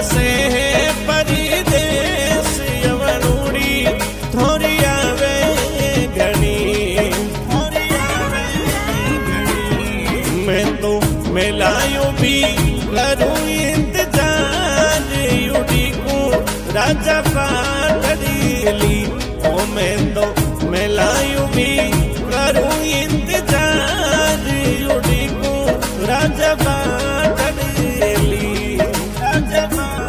बसे परिदेश यवनुड़ी थोड़ी आवे घनी मैं तो मिलायो भी करूं इंतजार युड़ी को राजा पाटली ओ मैं तो मिलायो भी करूं इंतजार युड़ी को राजा पाटली राजा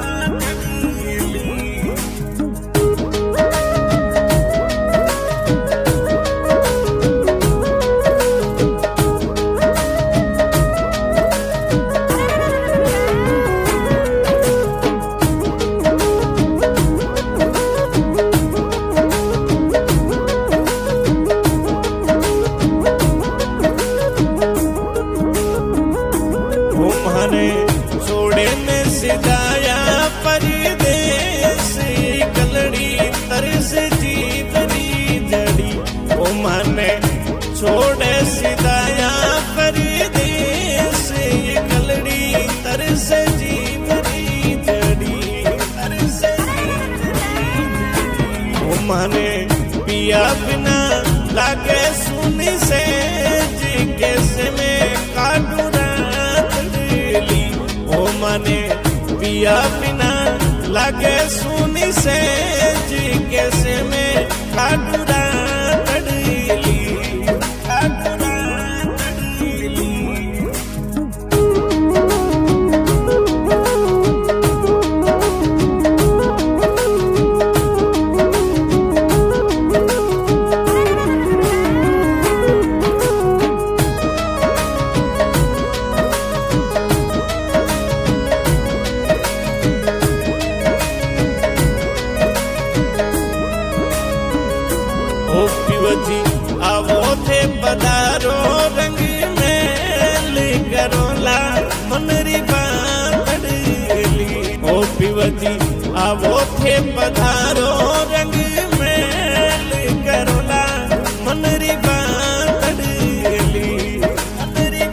छोड़े ने सिदाया परिदेश कलड़ी तरस जीवनी जड़ी ओ माने छोड़े सिदाया परिदेश कलड़ी तरस जीवनी जड़ी तरस ओ माने पिया बिना लागे सुनी से जी कैसे में काटू ओ माने पिया बिना लागे सुनी से जी कैसे में काटूरा तड़ली काटूरा तड़ली पिवजी आवो थे पधारो रंग में करोला मनरी बातड़ी ओ पिवजी आवो थे पधारो रंग में करोला मनरी बातड़ी मनरी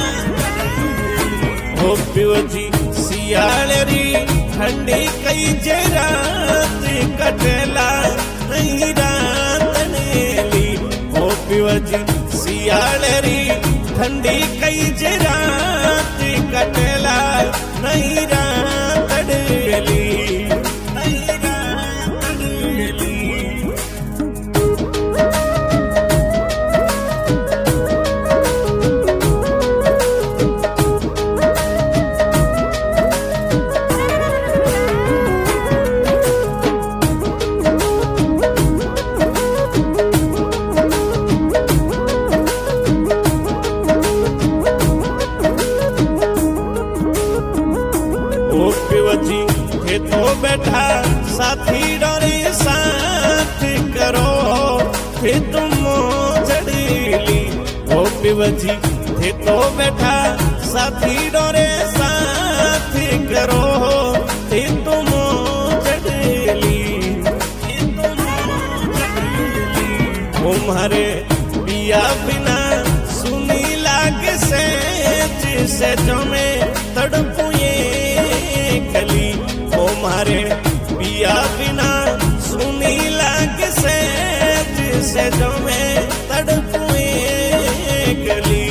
ओ पिवजी सियालरी ठंडी कई जरात कटला नहीं पिवजी सियालरी ठंडी कई जरात कटला नहीं रातड़ली नहीं रातड़ली पिवजी थे तो बैठा साथी डोरे साथ करो थे तुम चढ़ीली ओ पिवजी थे तो बैठा साथी डोरे साथ करो थे तुम चढ़ीली तुम्हारे पिया बिना सुनी लागे से जिसे जो मैं तड़पूए कली ओ मारे पिया बिना सुनी लाग से जिसे जो मैं तड़पुए कली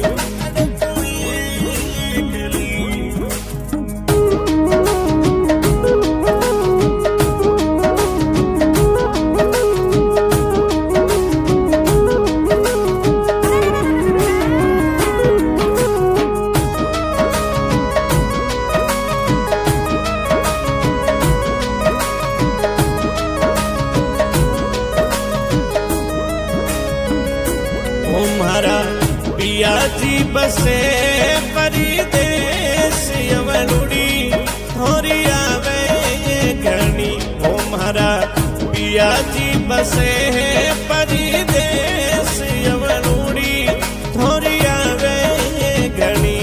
तुम्हारा पिया जी बसे परिदेश यवनुड़ी थोड़ी आवे घनी तुम्हारा पिया जी बसे परिदेश यवनुड़ी थोड़ी आवे घनी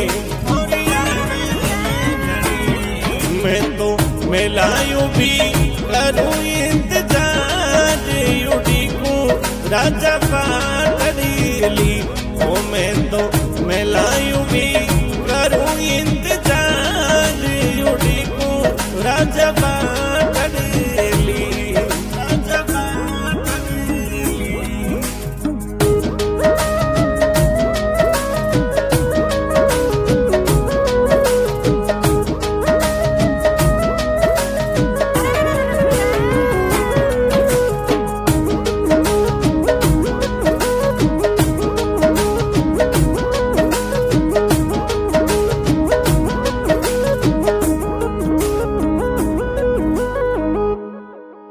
मैं तो मिलायूं भी करूं इंतजार युड़ी को राजा पाटली ओ मैं तो मिलायूं